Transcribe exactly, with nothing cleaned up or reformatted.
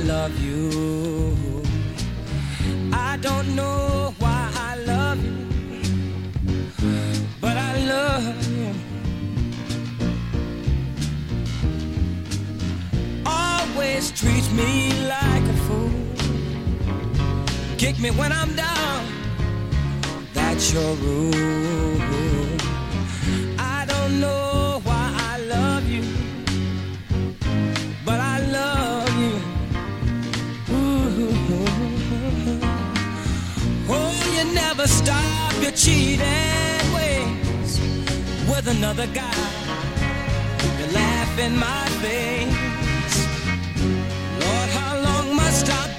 love you. I don't know why I love you, but I love you. Always treat me like a fool. Kick me when I'm down. That's your rule. I don't know why I love you, but I love you. Ooh. Oh, you never stop your cheating ways with another guy. You laugh in my face. Lord, how long must I